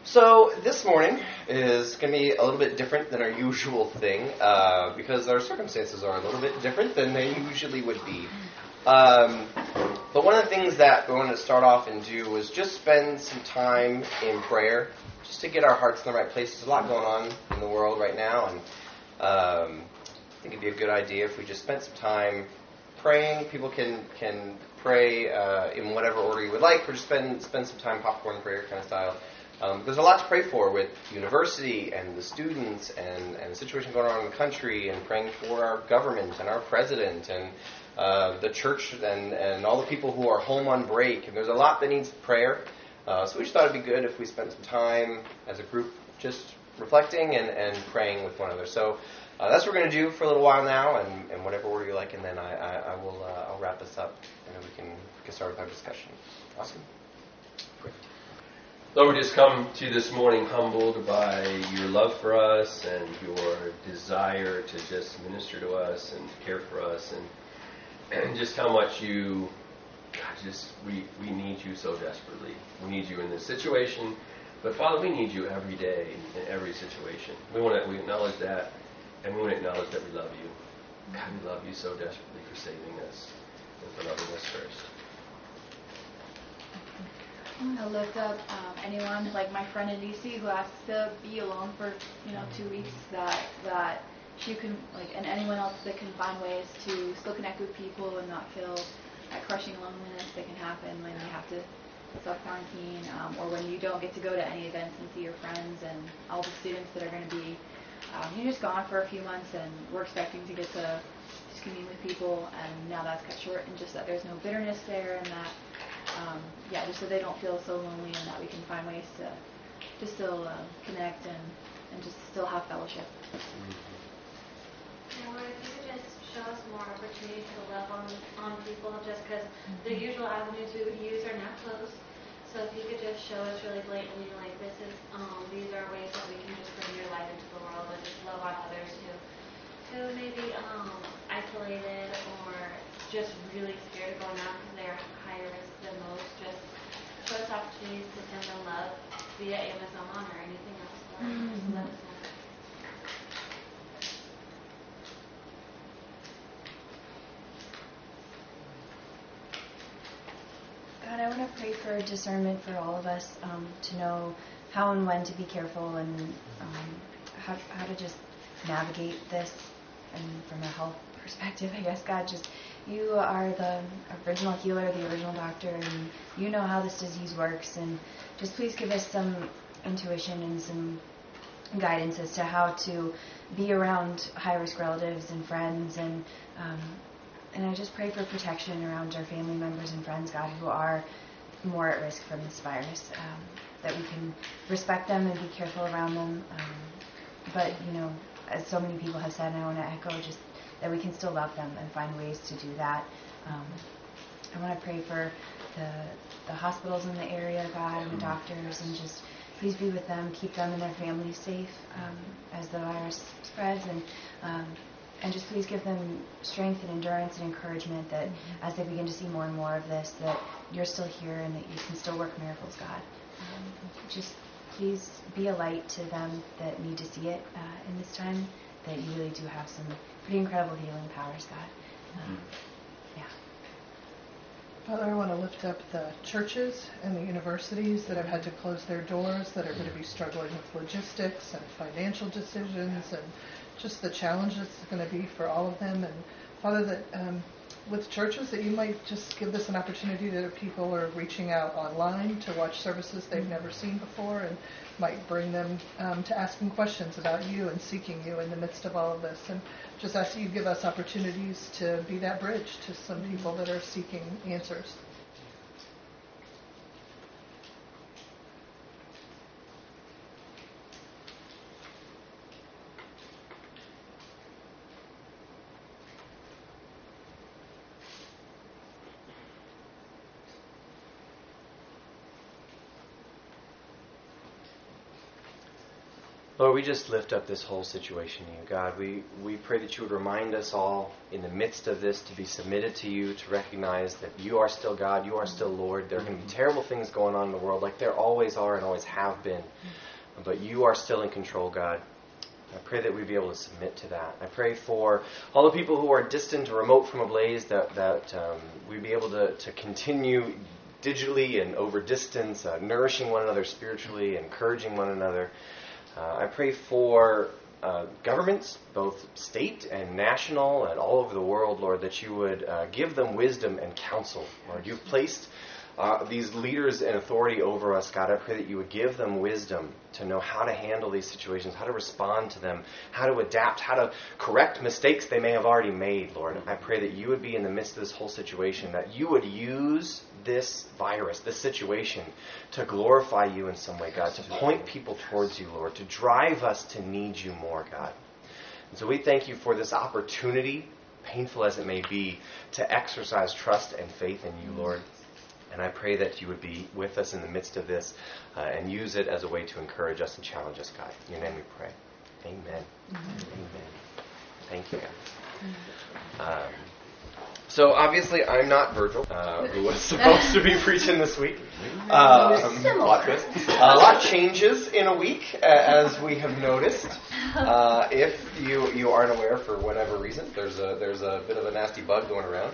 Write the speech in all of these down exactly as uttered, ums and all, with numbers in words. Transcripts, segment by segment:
So this morning is going to be a little bit different than our usual thing uh, because our circumstances are a little bit different than they usually would be. Um, but one of the things that we wanted to start off and do was just spend some time in prayer, just to get our hearts in the right place. There's a lot going on in the world right now, and um, I think it'd be a good idea if we just spent some time praying. People can can pray uh, in whatever order you would like, or just spend spend some time popcorn prayer kind of style. Um, there's a lot to pray for with university and the students and, and the situation going on in the country, and praying for our government and our president and uh, the church and, and all the people who are home on break. And there's a lot that needs prayer. Uh, so we just thought it'd be good if we spent some time as a group just reflecting and, and praying with one another. So uh, that's what we're going to do for a little while now, and, and whatever order you like, and then I, I, I will uh, I'll wrap this up, and then we can get started with our discussion. Awesome. Great. Lord, we just come to you this morning humbled by your love for us and your desire to just minister to us and care for us, and, and just how much you, God, just we, we need you so desperately. We need you in this situation, but Father, we need you every day in every situation. We want to we acknowledge that, and we want to acknowledge that we love you. God, we love you so desperately for saving us and for loving us first. I lift up um, anyone, like my friend in D C, who has to be alone for, you know, two weeks, that that she can, like, and anyone else that can find ways to still connect with people and not feel that crushing loneliness that can happen when you have to self-quarantine, um, or when you don't get to go to any events and see your friends, and all the students that are going to be, um, you're just gone for a few months, and we're expecting to get to just commune with people, and now that's cut short, and just that there's no bitterness there, and that Um, yeah, just so they don't feel so lonely, and that we can find ways to, to still uh, connect and, and just still have fellowship. Mm-hmm. Lord, if you could just show us more opportunity to love on, on people, just because mm-hmm. the usual avenues we would use are not closed. So if you could just show us really blatantly, like, this is, um, these are ways that we can just bring your light into the world and just love on others who, who may be um, isolated or just really scared of going out because they're higher risk than most. Just show us opportunities to send them love via Amazon or anything else. Mm-hmm. Just let us know. God, I want to pray for discernment for all of us, um, to know how and when to be careful, and um, how, how to just navigate this, and from a health perspective, I guess. God, just you are the original healer, the original doctor, and you know how this disease works, and just please give us some intuition and some guidance as to how to be around high-risk relatives and friends, and um, and I just pray for protection around our family members and friends, God, who are more at risk from this virus, um, that we can respect them and be careful around them, um, but, you know, as so many people have said, and I want to echo, just that we can still love them and find ways to do that. Um, I want to pray for the the hospitals in the area, God, and the doctors, and just please be with them, keep them and their families safe um, as the virus spreads, and um, and just please give them strength and endurance and encouragement that mm-hmm. as they begin to see more and more of this, that you're still here and that you can still work miracles, God. Um, just please be a light to them that need to see it uh, in this time, that you really do have some pretty incredible healing powers, God. Um, yeah. Father, I want to lift up the churches and the universities that have had to close their doors, that are going to be struggling with logistics and financial decisions, and just the challenges it's going to be for all of them. And Father, that um, with churches, that you might just give this an opportunity that people are reaching out online to watch services they've never seen before, and might bring them um, to asking questions about you and seeking you in the midst of all of this. And just ask that you give us opportunities to be that bridge to some people that are seeking answers. Lord, we just lift up this whole situation to you, God. We, we pray that you would remind us all in the midst of this to be submitted to you, to recognize that you are still God, you are still Lord. There are going to be terrible things going on in the world like there always are and always have been. But you are still in control, God. I pray that we'd be able to submit to that. I pray for all the people who are distant or remote from Ablaze that, that um, we'd be able to, to continue digitally and over distance, uh, nourishing one another spiritually, encouraging one another. Uh, I pray for uh, governments, both state and national and all over the world, Lord, that you would uh, give them wisdom and counsel. Lord, you've placed uh, these leaders in authority over us, God. I pray that you would give them wisdom to know how to handle these situations, how to respond to them, how to adapt, how to correct mistakes they may have already made, Lord. I pray that you would be in the midst of this whole situation, that you would use this virus, this situation, to glorify you in some way, God, to point people towards you, Lord, to drive us to need you more, God. And so we thank you for this opportunity, painful as it may be, to exercise trust and faith in you, Lord. And I pray that you would be with us in the midst of this uh, and use it as a way to encourage us and challenge us, God. In your name we pray. Amen. Mm-hmm. Amen. Thank you, God. Um, so obviously I'm not Virgil, uh, who was supposed to be preaching this week. Um, a lot twist. A lot changes in a week, uh, as we have noticed. Uh, if you you aren't aware for whatever reason, there's a there's a bit of a nasty bug going around.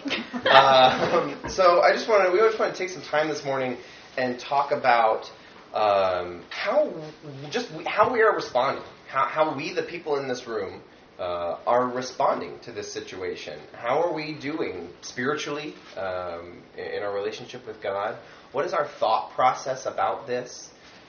Um, so I just want to we just want to take some time this morning and talk about um, how just how we are responding, how how we the people in this room uh, are responding to this situation. How are we doing spiritually um, in our relationship with God? What is our thought process about this?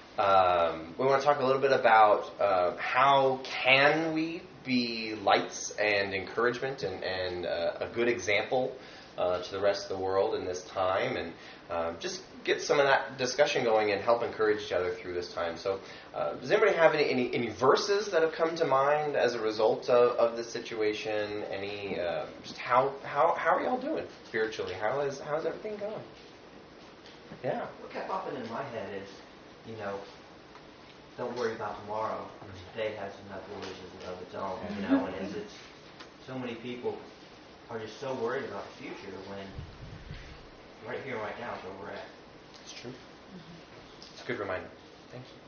Um, we want to talk a little bit about uh, how can we be lights and encouragement and, and uh, a good example uh, to the rest of the world in this time, and um, just get some of that discussion going and help encourage each other through this time. So uh, does anybody have any, any, any verses that have come to mind as a result of, of this situation? Any uh, just how, how how are y'all doing spiritually? How is how's everything going? Yeah. What kept popping in my head is, you know, don't worry about tomorrow. Today has enough worries of its own, you know, and it's, it's so many people are just so worried about the future when right here, right now is where we're at. It's true. Mm-hmm. It's a good reminder. Thank you.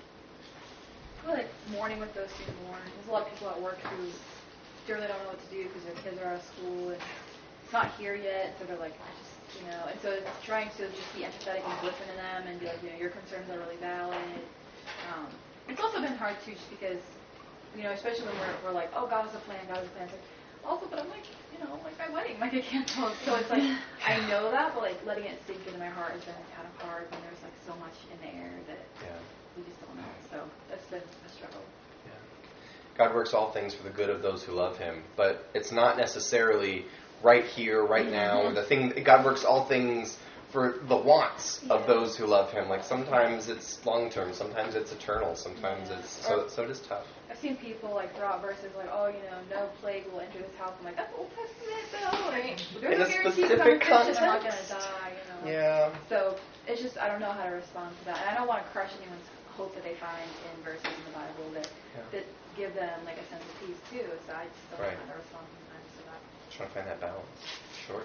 I feel like mourning with those who mourn. There's a lot of people at work who really don't know what to do because their kids are out of school and it's not here yet, so they're like, I just, you know, and so it's trying to just be empathetic and listen to them and be like, you know, your concerns are really valid. Um, it's also been hard too, just because, you know, especially when we're, we're like, oh, God has a plan, God has a plan. It's like, also, but I'm like, you know, like my wedding might get canceled. So it's like, I know that, but like letting it sink into my heart has been kind of hard when there's like so much in the air that yeah. we just don't know. So that's been a struggle. Yeah. God works all things for the good of those who love Him, but it's not necessarily right here, right now. Mm-hmm. The thing God works all things for the wants yeah. of those who love Him. Like sometimes it's long term, sometimes it's eternal, sometimes yeah. it's so. So it is tough. I've seen people like throw out verses like, oh, you know, no plague will enter this house. I'm like, that's Old Testament though. Right? There's in no a guarantee specific if I'm Christian, context. I'm not gonna die. You know. Yeah. So it's just I don't know how to respond to that, and I don't want to crush anyone's hope that they find in verses in the Bible that yeah. that give them like a sense of peace too. So I just don't right. know how to respond sometimes to that. Trying to find that balance. Sure.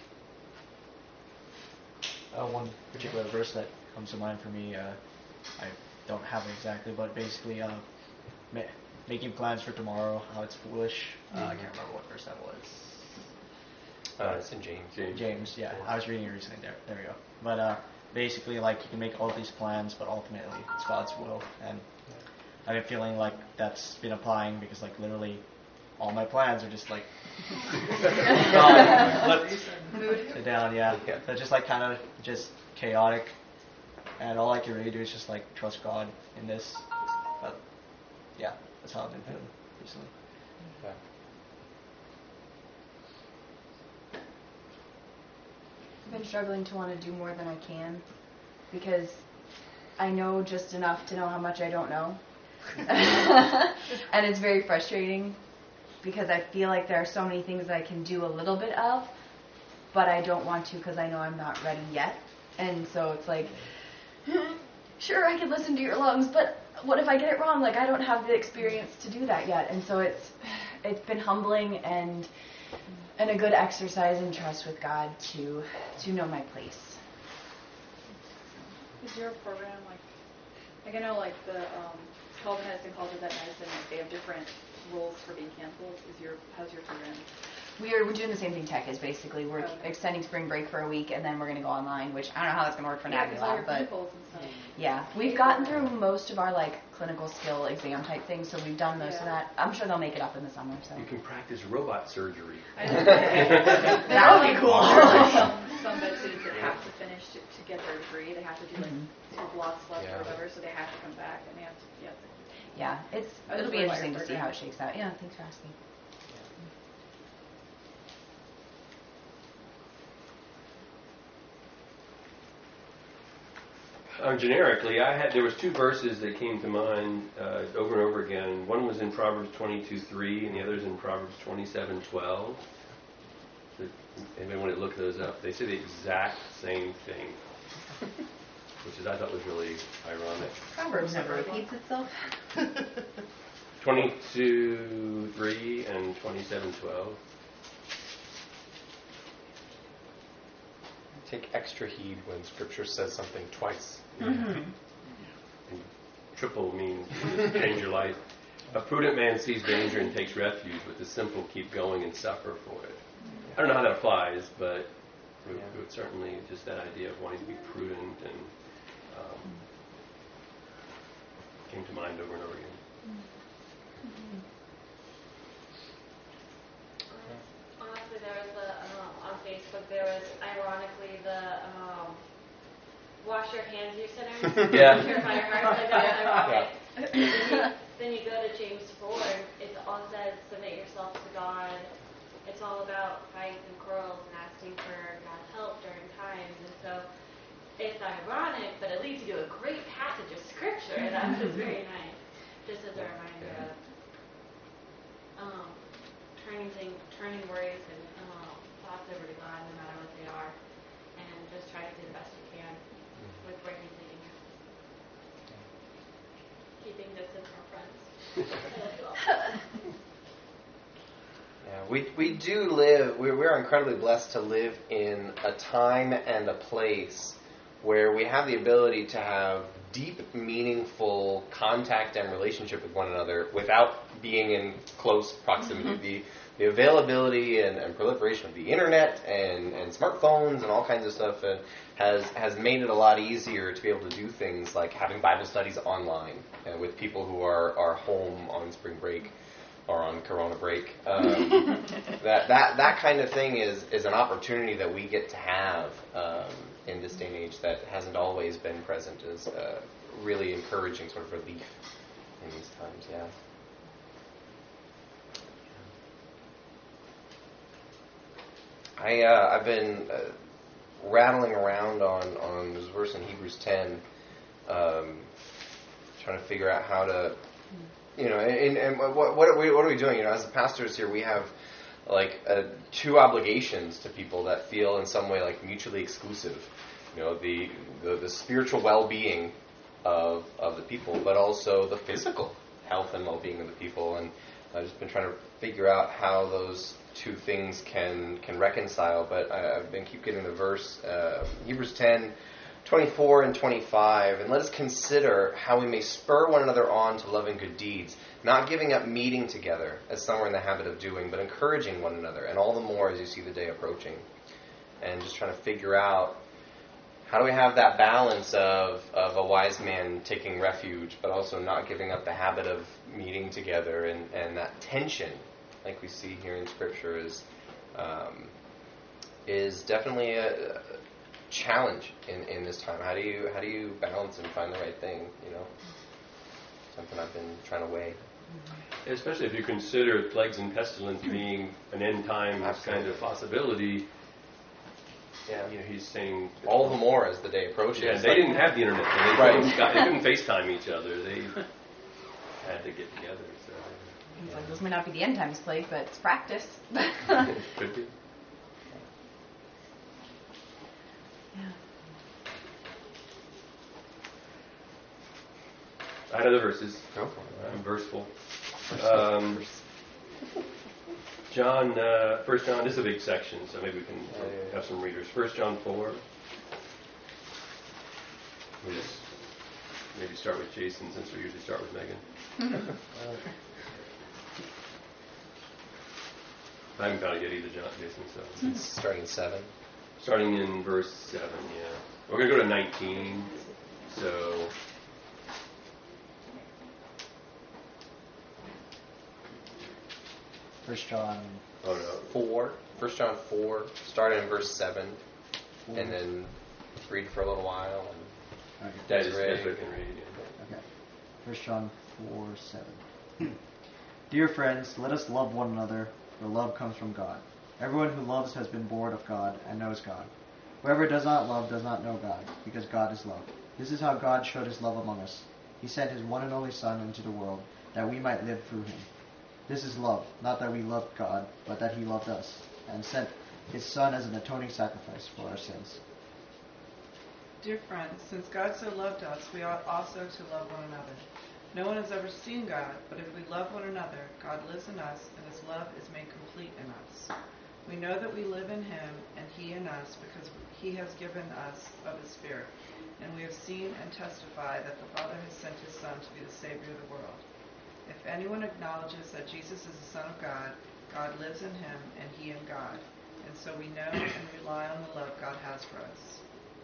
Uh, one particular verse that comes to mind for me, uh, I don't have it exactly, but basically, uh, ma- making plans for tomorrow, how it's foolish. Uh, mm-hmm. I can't remember what verse that was. Uh, it's in James. James, James yeah. I was reading it recently. There, there we go. But uh, basically, like, you can make all these plans, but ultimately, it's God's will. And I've been feeling like that's been applying because, like, literally, all my plans are just like gone, flipped down, yeah. yeah. So just like kind of just chaotic, and all I can really do is just like trust God in this. But yeah, that's how I've been feeling recently. Yeah. I've been struggling to want to do more than I can because I know just enough to know how much I don't know, and it's very frustrating. Because I feel like there are so many things that I can do a little bit of, but I don't want to because I know I'm not ready yet. And so it's like, sure, I can listen to your lungs, but what if I get it wrong? Like, I don't have the experience to do that yet. And so it's it's been humbling and and a good exercise in trust with God to to know my place. Is your program like, like I know like the um, Calvinist and College of Medicine, like they have different rules for being canceled. Is your how's your program? We are, we're doing the same thing Tech is basically. We're Okay. extending spring break for a week, and then we're going to go online, which I don't know how that's going to work for Yeah, 'cause all Nabula, your but clinicals and stuff. yeah, we've gotten through most of our like clinical skill exam type things, so we've done most of Yeah. that. I'm sure they'll make it up in the summer. So You can practice robot surgery. I know. that would be cool. There are some, some med students that have to finish to, to get their degree. They have to do like Mhm. two blocks left Yeah. or whatever, so they have to come back and they have to. Yeah. Yeah, it's I it'll just be really interesting like to your see how it program. shakes out. Yeah, thanks for asking. Uh, generically, I had there was two verses that came to mind uh, over and over again. One was in Proverbs twenty-two three, and the other is in Proverbs twenty-seven twelve. So, anybody want to look those up? They say the exact same thing, which is I thought was really ironic. Proverbs never repeats itself. twenty-two three and twenty-seven twelve. Take extra heed when Scripture says something twice. Mm-hmm. And triple means change your life. A prudent man sees danger and takes refuge, but the simple keep going and suffer for it. I don't know how that applies, but it would, it would certainly just that idea of wanting to be prudent and um, came to mind over and over again. Honestly, there was a, um, on Facebook, there was ironically the um, wash your hands, you sinners. Yeah. Purify your hearts. Like that was ironic. Then, you, then you go to James four, and it all says, submit yourself to God. It's all about fights and quarrels and asking for God's help during times. And so it's ironic, but it leads you to a great passage of Scripture. That was very nice. Just as a reminder of um, turning thing, turning worries and um, thoughts over to God, no matter what they are, and just try to do the best you can with where He's leading you. Keeping distance from friends. I love you all. Yeah, we we do live. We're we're incredibly blessed to live in a time and a place where we have the ability to have deep, meaningful contact and relationship with one another without being in close proximity. Mm-hmm. The the availability and, and proliferation of the internet and, and smartphones and all kinds of stuff and has has made it a lot easier to be able to do things like having Bible studies online uh, with people who are, are home on spring break or on Corona break. Um, that, that that kind of thing is, is an opportunity that we get to have um, in this day and age that hasn't always been present as uh, really encouraging sort of relief in these times, yeah. I, uh, I've been uh, rattling around on, on this verse in Hebrews ten, um, trying to figure out how to, you know, and, and what, what, are we, what are we doing? You know, as the pastors here, we have like uh, two obligations to people that feel in some way like mutually exclusive. You know, the the, the spiritual well-being of of the people, but also the physical health and well-being of the people. And I've just been trying to figure out how those two things can can reconcile. But I, I've been keep getting the verse, uh, Hebrews ten. twenty-four and twenty-five, and let us consider how we may spur one another on to love and good deeds, not giving up meeting together, as some are in the habit of doing, but encouraging one another, and all the more as you see the day approaching. And just trying to figure out how do we have that balance of, of a wise man taking refuge, but also not giving up the habit of meeting together, and, and that tension, like we see here in Scripture, is um, is definitely a, a challenge in, in this time. How do you how do you balance and find the right thing? You know, something I've been trying to weigh. Especially if you consider plagues and pestilence being an end time kind of possibility. Yeah, You know, he's saying all the more as the day approaches. Yeah, they Like, didn't have the internet. So they, Right. couldn't, Sky- they couldn't FaceTime each other. They had to get together. So It's like, this may not be the end times plague, but it's practice. could be. Yeah. I had other verses. Go for it. I'm verseful. Um, John, uh, First John, this is a big section, so maybe we can Yeah, yeah, yeah. have some readers. First John four. We just maybe start with Jason, since we usually start with Megan. I haven't found it yet either, John, Jason. So It's starting at seven. starting in verse seven, yeah. We're gonna go to nineteen. So. First John. Oh no. Four. First John four. Start in verse seven, and then read for a little while. And Okay. That is Ray. that's what I can read. Yeah. Okay. First John four seven. Dear friends, let us love one another, for love comes from God. Everyone who loves has been born of God and knows God. Whoever does not love does not know God, because God is love. This is how God showed his love among us. He sent his one and only Son into the world, that we might live through him. This is love, not that we loved God, but that he loved us, and sent his Son as an atoning sacrifice for our sins. Dear friends, since God so loved us, we ought also to love one another. No one has ever seen God, but if we love one another, God lives in us, and his love is made complete in us. We know that we live in him, and he in us, because he has given us of his Spirit. And we have seen and testify that the Father has sent his Son to be the Savior of the world. If anyone acknowledges that Jesus is the Son of God, God lives in him, and he in God. And so we know and rely on the love God has for us.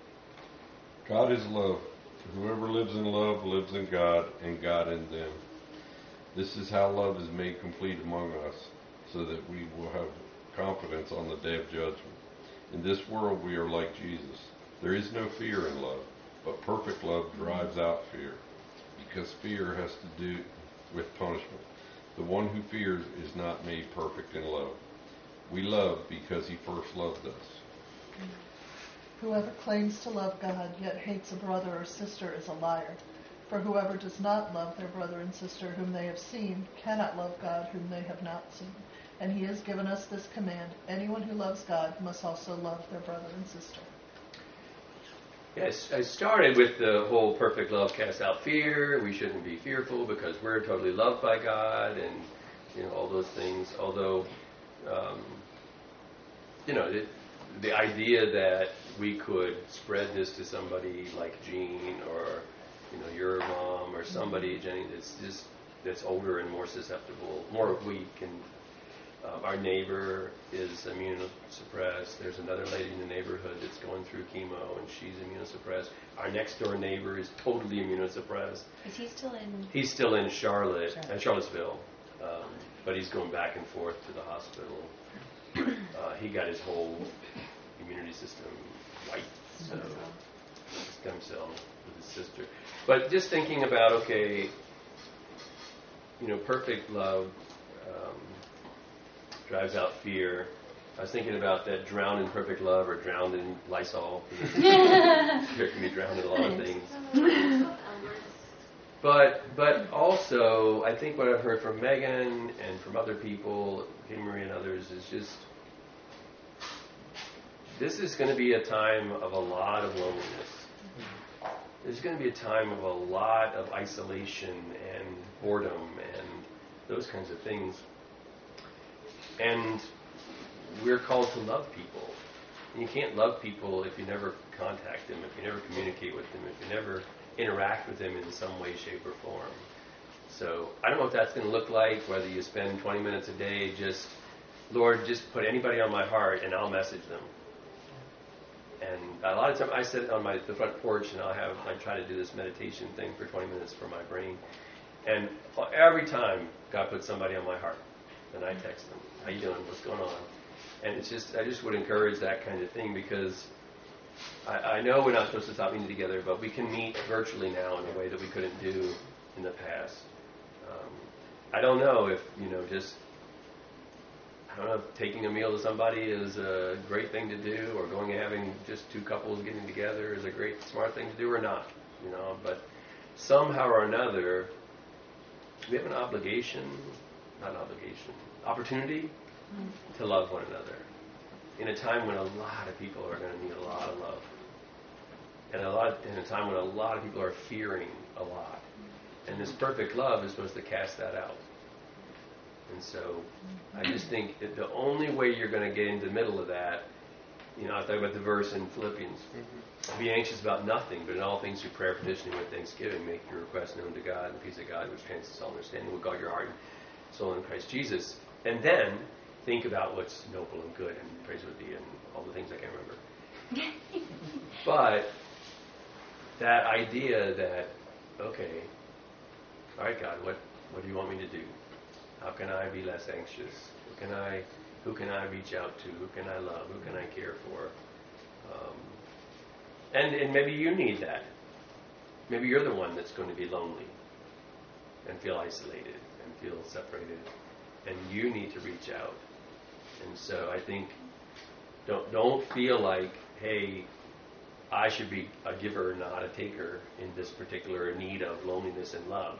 God is love. Whoever lives in love lives in God, and God in them. This is how love is made complete among us, so that we will have confidence on the day of judgment. In this world we are like Jesus. There is no fear in love, but perfect love drives out fear, because fear has to do with punishment. The one who fears is not made perfect in love. We love because he first loved us. Whoever claims to love God yet hates a brother or sister is a liar. For whoever does not love their brother and sister whom they have seen cannot love God whom they have not seen. And he has given us this command: anyone who loves God must also love their brother and sister. Yes, I started with the whole perfect love casts out fear. We shouldn't be fearful because we're totally loved by God, and you know all those things. Although, um, you know, it, the idea that we could spread this to somebody like Jean or you know your mom or somebody, Jenny, that's just that's older and more susceptible, more weak, and uh, our neighbor is immunosuppressed. There's another lady in the neighborhood that's going through chemo, and she's immunosuppressed. Our next door neighbor is totally immunosuppressed. Is he still in? He's still in Charlotte, Charlotte. uh, Charlottesville, um, but he's going back and forth to the hospital. Uh, he got his whole immunity system wiped, so stem cell with his sister. But just thinking about, okay, you know, perfect love um, drives out fear. I was thinking about that drowned in perfect love or drowned in Lysol. Fear can be drowned in a lot of things. But but also, I think what I've heard from Megan and from other people, Kim Marie and others, is just this is going to be a time of a lot of loneliness. There's going to be a time of a lot of isolation and boredom and those kinds of things. And we're called to love people. And you can't love people if you never contact them, if you never communicate with them, if you never interact with them in some way, shape, or form. So I don't know what that's going to look like, whether you spend twenty minutes a day just, Lord, just put anybody on my heart and I'll message them. And a lot of times I sit on my the front porch and I'll have I try to do this meditation thing for twenty minutes for my brain. And every time God puts somebody on my heart, and I text them, how you doing, what's going on? And it's just I just would encourage that kind of thing, because I, I know we're not supposed to stop meeting together, but we can meet virtually now in a way that we couldn't do in the past. Um, I don't know if, you know, just, I don't know if taking a meal to somebody is a great thing to do, or going and having just two couples getting together is a great, smart thing to do or not, you know, but somehow or another, we have an obligation, not an obligation, opportunity mm. to love one another in a time when a lot of people are going to need a lot of love. And a lot in a time when a lot of people are fearing a lot. And this perfect love is supposed to cast that out. And so I just think that the only way you're going to get into the middle of that, you know, I thought about the verse in Philippians. Mm-hmm. Be anxious about nothing, but in all things through prayer, petitioning with thanksgiving, make your requests known to God, and the peace of God, which transcends all understanding, will guard your heart and soul in Christ Jesus. And then think about what's noble and good and praiseworthy and all the things I can't remember. But that idea that, okay, all right, God, what, what do you want me to do? How can I be less anxious? Who can I, who can I reach out to? Who can I love? Who can I care for? Um, and, and maybe you need that. Maybe you're the one that's going to be lonely and feel isolated and feel separated. And you need to reach out. And so I think don't don't feel like, hey, I should be a giver, not a taker in this particular need of loneliness and love.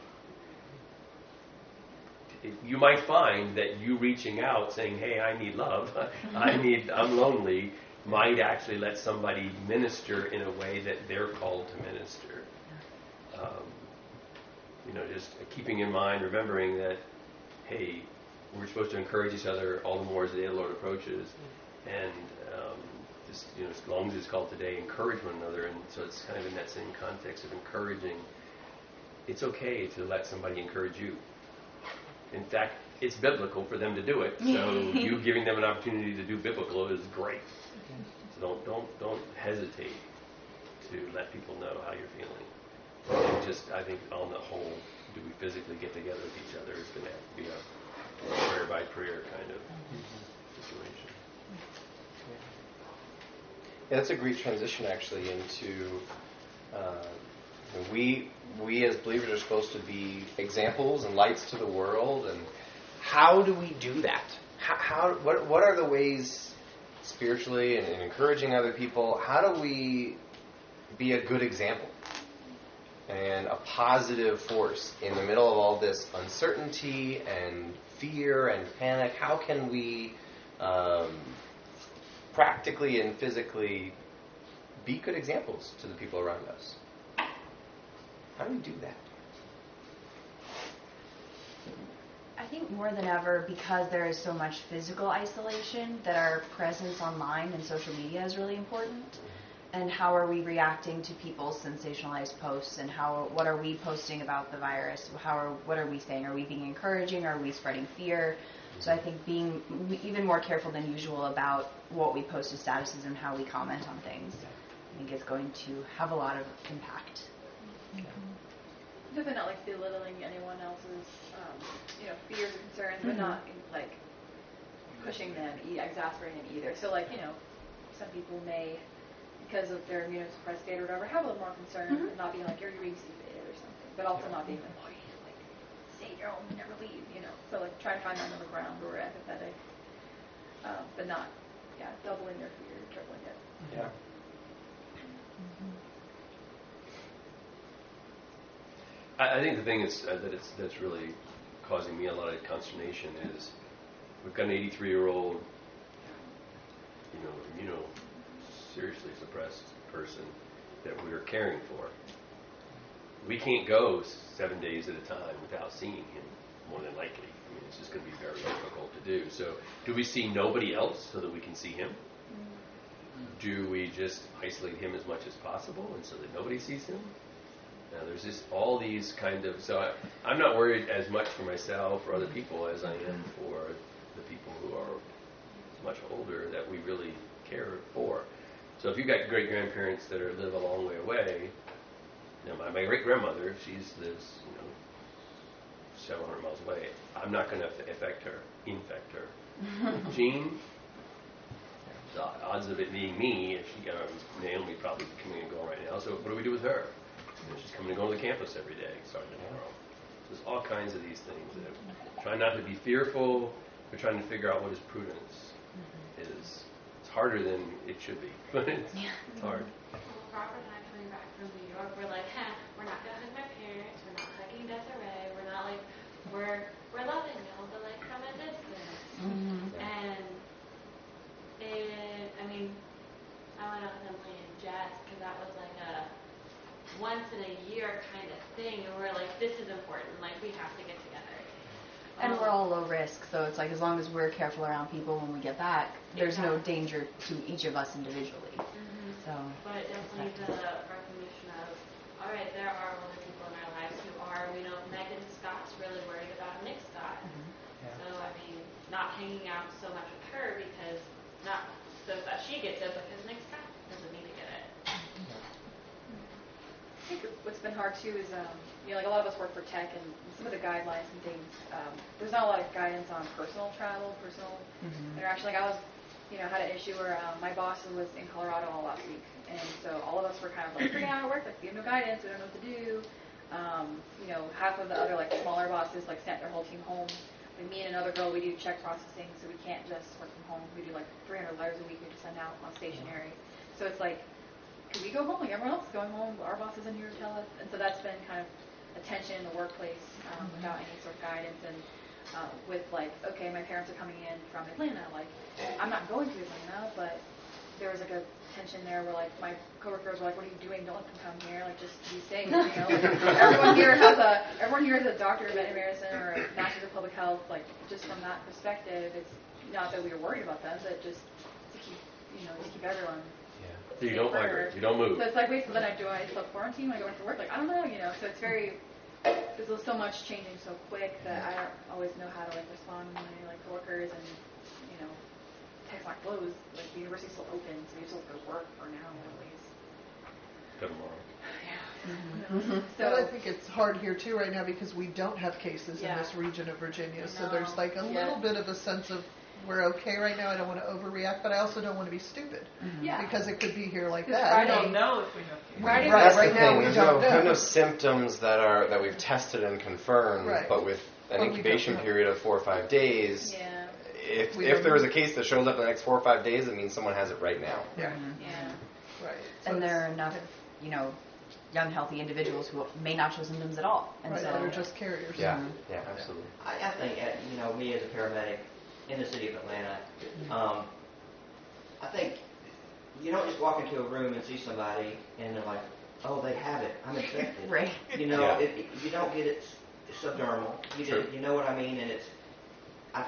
You might find that you reaching out saying, hey, I need love, I need, I'm lonely, might actually let somebody minister in a way that they're called to minister. Um, you know, just keeping in mind, remembering that, hey, we're supposed to encourage each other all the more as the day of the Lord approaches. And um, just, you know, as long as it's called today, encourage one another. And so it's kind of in that same context of encouraging. It's okay to let somebody encourage you. In fact, it's biblical for them to do it. So you giving them an opportunity to do biblical is great. So don't don't don't hesitate to let people know how you're feeling. And just, I think, on the whole, do we physically get together with each other is going to have to be a prayer by prayer kind of situation. Yeah, that's a great transition actually into uh, we we as believers are supposed to be examples and lights to the world. And how do we do that? How, how what what are the ways spiritually and, and encouraging other people? How do we be a good example and a positive force in the middle of all this uncertainty and fear and panic? How can we um, practically and physically be good examples to the people around us? How do we do that? I think more than ever, because there is so much physical isolation, that our presence online and social media is really important. And how are we reacting to people's sensationalized posts, and how what are we posting about the virus? How are what are we saying? Are we being encouraging? Are we spreading fear? So I think being even more careful than usual about what we post as statuses and how we comment on things, I think is going to have a lot of impact. Definitely not like belittling anyone else's, um, you know, fears or concerns, but Mm-hmm. not like pushing them, e- exasperating them either. So like, you know, some people may, because of their immunosuppressed state or whatever, have a little more concern Mm-hmm. and not being like, you're being stupid or something, but also not being like, oh, you need to like stay in your home and never leave, you know. So like try to find that middle ground where we're empathetic, um, but not, yeah, doubling their fear, tripling it. Yeah. I, I think the thing is uh, that it's that's really causing me a lot of consternation is we've got an eighty-three-year-old, you know, immuno seriously suppressed person that we're caring for. We can't go seven days at a time without seeing him, more than likely. I mean, it's just going to be very difficult to do. So do we see nobody else so that we can see him? Do we just isolate him as much as possible and so that nobody sees him? Now, there's just all these kind of... So I, I'm not worried as much for myself or other people as I am for the people who are much older that we really care for. So if you've got great-grandparents that are live a long way away, you know, my, my great-grandmother, she's lives, you know, several hundred miles away. I'm not going to affect her, infect her. Jean, the odds of it being me, if she, um, Naomi probably coming and going right now. So what do we do with her? You know, she's coming and going to the campus every day, starting tomorrow. So there's all kinds of these things that try not to be fearful. We're trying to figure out what is prudence is. It's harder than it should be, but it's, it's hard. Well, Robert and I coming back from New York, we're like, huh, we're not gonna hug my parents, we're not hugging Desiree, we're not like, we're we're loving them, but like from a distance. Mm-hmm. And it, I mean, I went out with them playing jazz because that was like a once in a year kind of thing, and we're like, this is And Um, we're all low risk, so it's like as long as we're careful around people when we get back, there's no Exactly. danger to each of us individually. Mhm. So, But it definitely it's the recognition of, all right, there are other people in our lives who are, you know, Megan Scott's really worried about Nick Scott. So, I mean, not hanging out so much with her because, not so that she gets it, because Nick Scott doesn't need to get it. I think what's been hard too is, um, you know, like a lot of us work for tech, and some of the guidelines and things, um, there's not a lot of guidance on personal travel, personal Mhm. interaction. Like I was, you know, had an issue where um, my boss was in Colorado all last week, and so all of us were kind of like freaking out at work, like we have no guidance, we don't know what to do. Um, you know, half of the other like smaller bosses like sent their whole team home. Like me and another girl, we do check processing, so we can't just work from home. We do like three hundred letters a week we have to send out on stationery. So it's like, could we go home? Like everyone else is going home. Our boss isn't here to tell us. And so that's been kind of a tension in the workplace um, without any sort of guidance. And uh, with like, okay, my parents are coming in from Atlanta. Like, I'm not going to Atlanta, but there was like a tension there where like my coworkers were like, "What are you doing? Don't let them come here. Like, just be safe." You know, like, everyone here has a everyone here has a doctor of veterinary medicine or a master's of public health. Like, just from that perspective, it's not that we were worried about them, but just to keep you know to keep everyone. So you don't migrate. You don't move. So it's like, wait, so then I do I self quarantine when I go into work? Like, I don't know, you know. So it's very, there's so much changing so quick that I don't always know how to like respond to my like coworkers and you know, tech's not closed. Like the university's still open, so you still have to work for now at least. Good morning. Yeah. But I So think it's hard here too right now because we don't have cases Yeah. in this region of Virginia. I So there's know. like a Yeah. little bit of a sense of we're okay right now. I don't want to overreact, but I also don't want to be stupid yeah. because it could be here like Because that. I Friday- don't know if we know. Friday Right, That's right the now thing. we There's don't no, know. have no symptoms that are that we've tested and confirmed, Right. but with an But we don't incubation know. period of four or five days, Yeah. if We if don't there was a know. case that shows up in the next four or five days, it means someone has it right now. Yeah, Yeah. right. So and there are it's- enough, you know, young, healthy individuals who may not show symptoms at all. And Right, so, that are just carriers. Yeah, yeah, absolutely. I, I think, uh, you know, me as a paramedic in the city of Atlanta, um, I think you don't just walk into a room and see somebody and they're like, oh, they have it, I'm infected. right. You know, Yeah. it, it- you don't get it s- subdermal. You True. get, you know what I mean? And it's, I,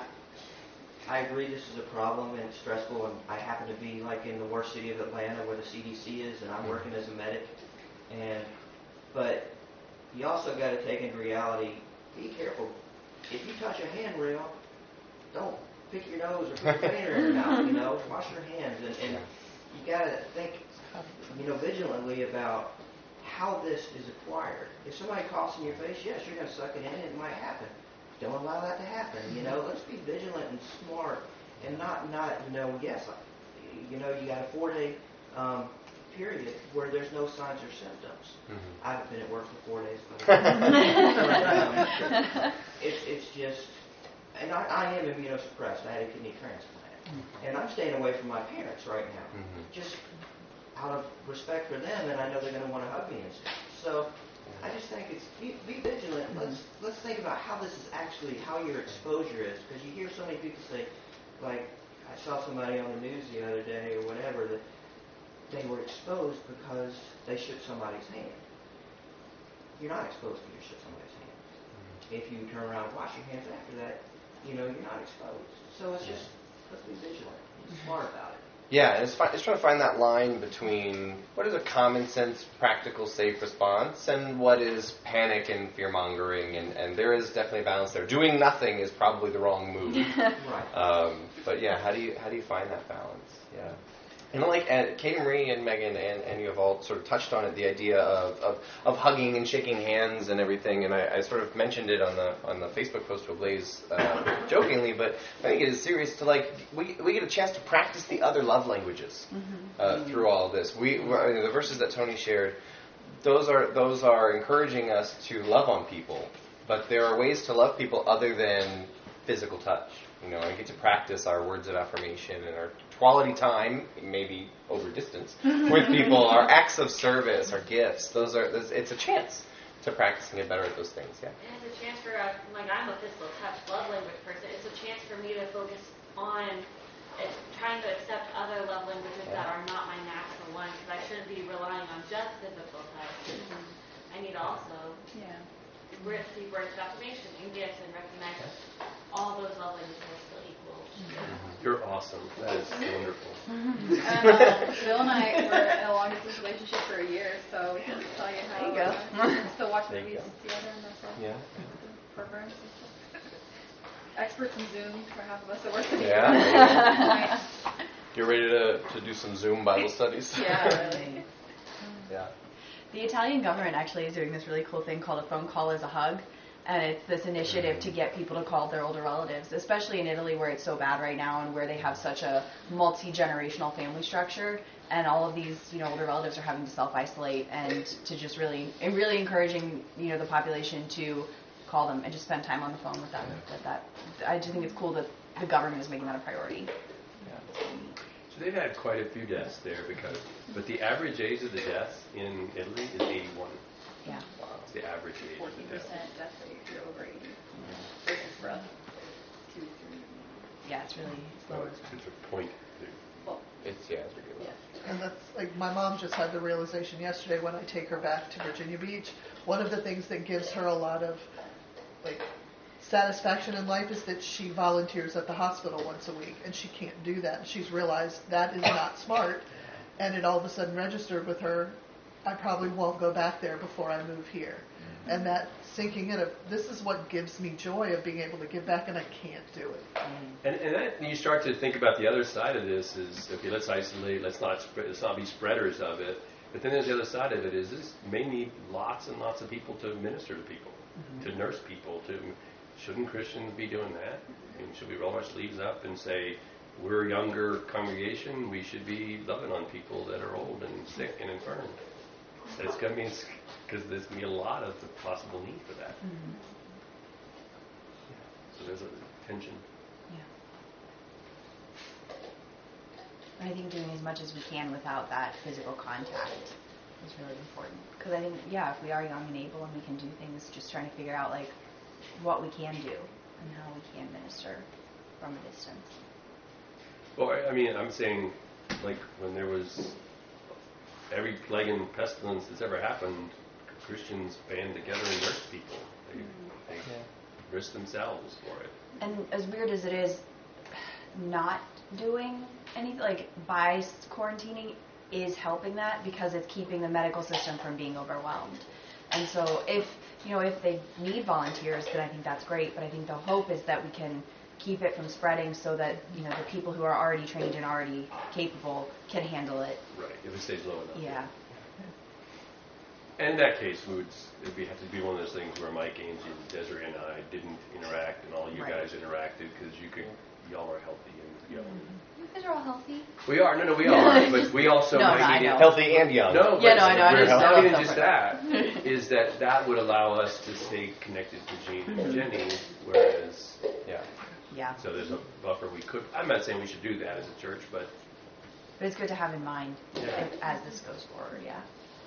I agree this is a problem and it's stressful. And I happen to be like in the worst city of Atlanta where the C D C is, and I'm working as a medic. And, but you also got to take into reality. Be careful. If you touch a handrail, don't pick your nose or put your finger in your mouth. You know, wash your hands, and, and you got to think, you know, vigilantly about how this is acquired. If somebody coughs in your face, yes, you're going to suck it in, and it might happen. Don't allow that to happen. You know, let's be vigilant and smart, and not, not you know, yes, you know, you got a four-day um, period where there's no signs or symptoms. Mm-hmm. I haven't been at work for four days, but, but um, it, it's just, and I, I am immunosuppressed. I had a kidney transplant, and I'm staying away from my parents right now, Mhm. just out of respect for them, and I know they're going to want to hug me and stuff. So I just think it's be, be vigilant. Let's let's think about how this is actually how your exposure is, because you hear so many people say, like I saw somebody on the news the other day or whatever that they were exposed because they shook somebody's hand. You're not exposed because you shook somebody's hand. If you turn around and wash your hands after that, you know you're not exposed. So it's just let's be vigilant, be smart about it. Yeah, and it's, fi- it's trying to find that line between what is a common sense, practical, safe response and what is panic and fear mongering, and, and there is definitely a balance there. Doing nothing is probably the wrong move. Right. Um, but yeah, how do you how do you find that balance? Yeah. And like uh, Katie Marie and Megan and, and you have all sort of touched on it, the idea of, of, of hugging and shaking hands and everything. And I, I sort of mentioned it on the on the Facebook post to Blaze uh, jokingly, but I think it is serious to like we we get a chance to practice the other love languages uh, through all of this. We I mean, the verses that Tony shared, those are those are encouraging us to love on people, but there are ways to love people other than physical touch. You know, I get to practice our words of affirmation and our quality time, maybe over distance, with people, our acts of service, our gifts. Those are, it's a chance to practice and get better at those things, yeah. And it's a chance for, uh, like, I'm a physical touch love language person. It's a chance for me to focus on it, trying to accept other love languages Yeah. that are not my natural one, because I shouldn't be relying on just physical touch. I need to also Yeah. see words of affirmation and gifts and recognize all those love languages are still equal. You're awesome. That is wonderful. And, uh, Bill and I were in a long distance relationship for a year, so we can tell you how. There you go. Uh, still watch There you movies go. together and that's all. Yeah. Programs and stuff. Experts in Zoom for half of us that work together. Yeah. You're ready to, to do some Zoom Bible studies? Yeah, really. Yeah. The Italian government actually is doing this really cool thing called a phone call is a hug. And it's this initiative to get people to call their older relatives, especially in Italy where it's so bad right now and where they have such a multi-generational family structure. And all of these, you know, older relatives are having to self-isolate and to just really, and really encouraging, you know, the population to call them and just spend time on the phone with them. With that, I just think it's cool that the government is making that a priority. So they've had quite a few deaths there because, but the average age of the deaths in Italy is eighty-one. Yeah. Wow. It's the average age of Fourteen the death. percent death rate if you're over eighty. Versus for us, two, three. Yeah, it's really it's Well, lower. it's, it's a point. Well, It's, yeah, it's ridiculous. yeah. And that's like my mom just had the realization yesterday when I take her back to Virginia Beach. One of the things that gives her a lot of like satisfaction in life is that she volunteers at the hospital once a week, and she can't do that. She's realized that is not smart, and it all of a sudden registered with her. I probably won't go back there before I move here. Mm-hmm. And that sinking in of this is what gives me joy of being able to give back, and I can't do it. And, and that, you start to think about the other side of this is, okay, let's isolate, let's not spread, let's not be spreaders of it. But then there's the other side of it is this may need lots and lots of people to minister to people, mm-hmm. to nurse people. To shouldn't Christians be doing that? I mean, should we roll our sleeves up and say we're a younger congregation, we should be loving on people that are old and sick and infirm? It's going to be because there's going to be a lot of the possible need for that. Mm-hmm. So there's a tension. Yeah. I think doing as much as we can without that physical contact is really important. Because I think, yeah, if we are young and able and we can do things, just trying to figure out like what we can do and how we can minister from a distance. Well, I, I mean, I'm saying, like when there was every plague and pestilence that's ever happened, Christians band together and nursed people. They, they yeah. risked themselves for it. And as weird as it is, not doing anything, like by quarantining, is helping that because it's keeping the medical system from being overwhelmed. And so if, you know, if they need volunteers, then I think that's great. But I think the hope is that we can keep it from spreading so that, you know, the people who are already trained and already capable can handle it. Right, if it stays low enough. Yeah. And in that case, we would, it'd be, have to be one of those things where Mike, Angie, and Desiree and I didn't interact, and all you Right. guys interacted because you could, y'all are healthy and young. You guys are all healthy. We are, no, no, we are, but we also No, might no, I need know. it. Healthy and young. No, Yeah, but no, I know, I we're just- not I even don't just feel that. Is that that would allow us to stay connected to Jean and Jenny, whereas, Yeah. Yeah. so there's a buffer we could. I'm not saying we should do that as a church, but But it's good to have in mind Yeah. if, as this goes forward, yeah.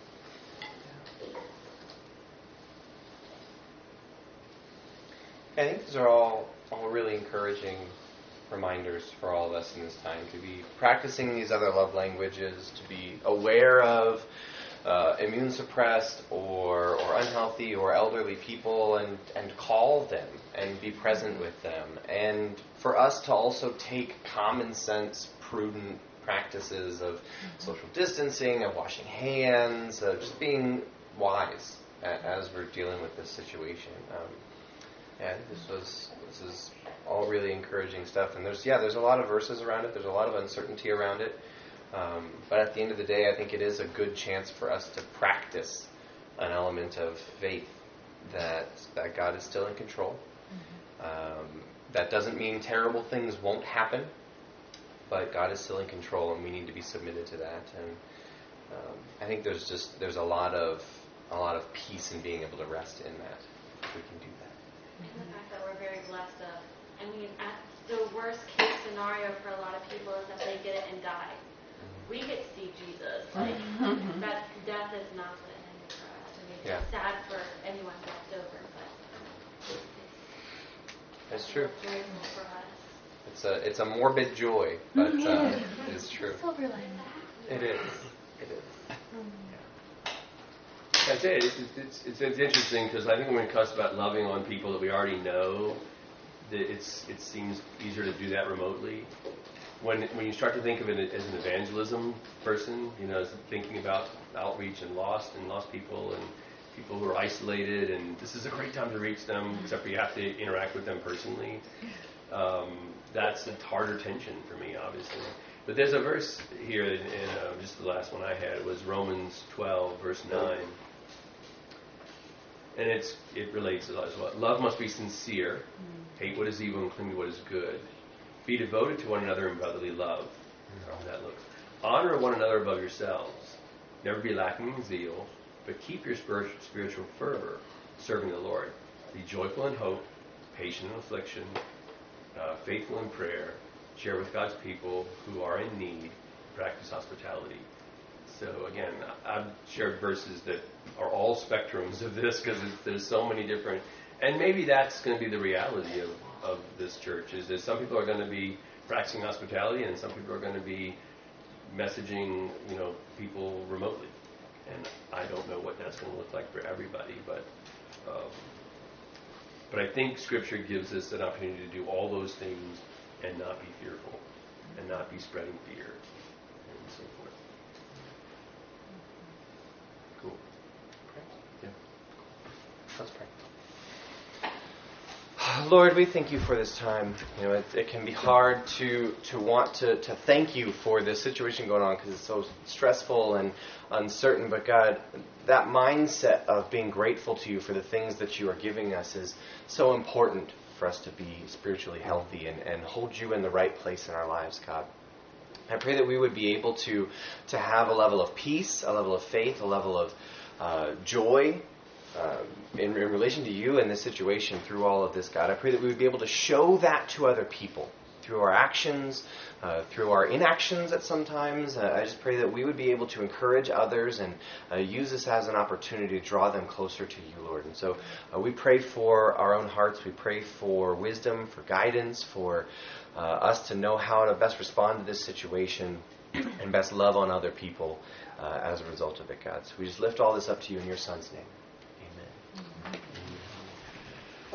I think these are all, all really encouraging reminders for all of us in this time to be practicing these other love languages, to be aware of uh, immune suppressed or, or unhealthy or elderly people and, and call them and be present with them. And for us to also take common sense, prudent practices of social distancing, of washing hands, of just being wise a- as we're dealing with this situation. Um, Yeah, this was this is all really encouraging stuff, and there's yeah, there's a lot of verses around it. There's a lot of uncertainty around it, um, but at the end of the day, I think it is a good chance for us to practice an element of faith that that God is still in control. Mm-hmm. Um, that doesn't mean terrible things won't happen, but God is still in control, and we need to be submitted to that. And um, I think there's just there's a lot of a lot of peace in being able to rest in that. If we can do that. And the fact that we're very blessed of, I mean, at the worst case scenario for a lot of people is that they get it and die. We get to see Jesus. Like, that death is not the end for us. I mean, it's Yeah. sad for anyone left over, but it's, That's true. it's joyful for us. It's a it's a morbid joy, but uh, it is true. Silver lining. It is. It is. That's it. It's, it's, it's, it's interesting because I think when we cuss about loving on people that we already know, that it's it seems easier to do that remotely. When when you start to think of it as an evangelism person, you know, as thinking about outreach and lost and lost people and people who are isolated, and this is a great time to reach them, except for you have to interact with them personally. Um, that's a harder tension for me, obviously. But there's a verse here, in, in uh, just the last one I had, was Romans twelve, verse nine. And it's it relates a lot as well. Love must be sincere. Hate what is evil and cling to what is good. Be devoted to one another in brotherly love. How that looks. Honor one another above yourselves. Never be lacking in zeal, but keep your spiritual fervor, serving the Lord. Be joyful in hope, patient in affliction, uh, faithful in prayer. Share with God's people who are in need. Practice hospitality. So again, I've shared verses that are all spectrums of this because there's so many different. And maybe that's going to be the reality of, of this church, is that some people are going to be practicing hospitality and some people are going to be messaging, you know, people remotely. And I don't know what that's going to look like for everybody, but um, but I think Scripture gives us an opportunity to do all those things and not be fearful and not be spreading fear and so forth. Cool. Yeah. Let's pray. Lord, we thank you for this time. You know, it, it can be hard to to want to, to thank you for this situation going on because it's so stressful and uncertain. But God, that mindset of being grateful to you for the things that you are giving us is so important for us to be spiritually healthy and, and hold you in the right place in our lives, God. I pray that we would be able to to have a level of peace, a level of faith, a level of uh, joy, Uh, in, in relation to you and this situation through all of this, God. I pray that we would be able to show that to other people through our actions, uh, through our inactions at some times. Uh, I just pray that we would be able to encourage others and uh, use this as an opportunity to draw them closer to you, Lord. And so uh, we pray for our own hearts. We pray for wisdom, for guidance, for uh, us to know how to best respond to this situation and best love on other people uh, as a result of it, God. So we just lift all this up to you in your Son's name.